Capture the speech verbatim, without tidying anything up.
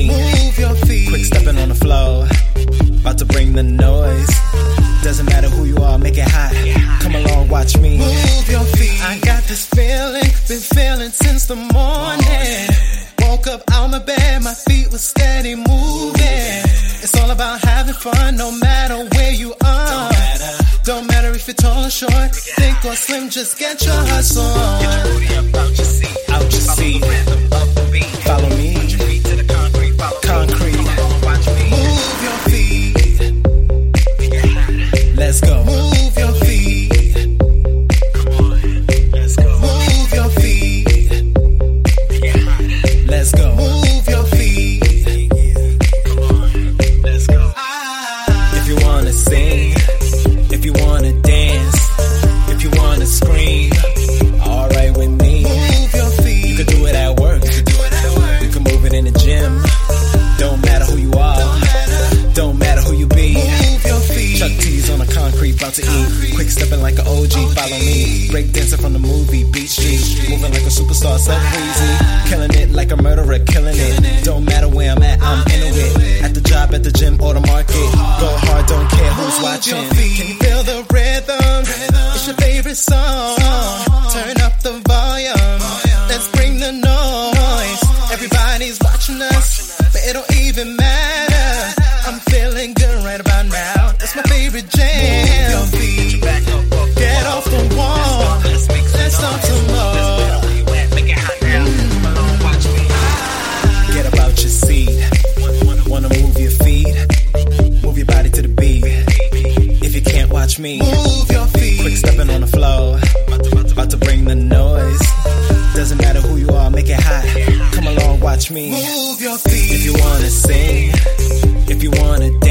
me. Move your feet. Quick stepping on the floor, about to bring the noise. Doesn't matter who you are, make it hot. Come along, watch me. Move your feet. I got this feeling, been feeling since the morning. Woke up out my bed, my feet were steady moving. It's all about having fun, no matter where you are. Don't matter if you're tall or short, thick or slim, just get your hustle on. Get your booty up out your seat. Out your seat. Follow the rhythm of the beat. Follow me. Put your feet to the concrete. Follow Concrete. me. Come along, watch me. Move your feet. Let's go. Move your feet. Come on, let's go. Move your feet. Let's go. Move your feet. Come on, let's go. If you wanna sing, if you wanna dance, if you wanna scream, alright with me. Move your feet. You can do it at work, Do it at work. you can move it in the gym. Don't matter who you are, don't matter who you be. Move your feet. Chuck T's on the concrete, about to eat. Quick stepping like an O G, follow me. Break dancing from the movie, Beat Street. Moving like a superstar, so easy. Killing it like a murderer, killing it. Don't matter where I'm at, I'm into it. At the job, at the gym, or the market. Go hard, don't care who's watching. Can you feel the rhythm? It's your favorite song. Turn up the volume. Let's bring the noise. Everybody's watching us, but it don't even matter. I'm feeling good right about now. That's my favorite jam. Move your feet. Back up, up, up, Get off the wall. Let's make some Let's talk some more. Let's where you at, make it hot now. Come along, watch me. Get up out your seat. Wanna move your feet? Move your body to the beat. If you can't watch me, Move your feet. quick stepping on the floor, about to bring the noise. Doesn't matter who you are, make it hot. Come along, watch me. Move your feet. If you wanna sing, if you wanna